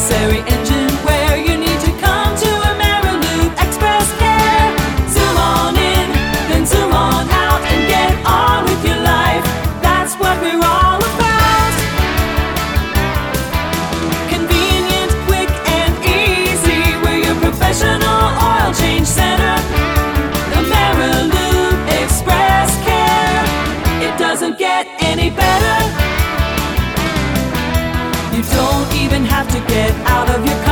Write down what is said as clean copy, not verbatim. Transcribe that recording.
necessary engine where you need to come to Ameriloop Express Care. Zoom on in, then zoom on out and get on with your life. That's what we're all about. Convenient, quick and easy. We're your professional oil change center. Ameriloop Express Care. It doesn't get any better. You don't even have to get out of your car.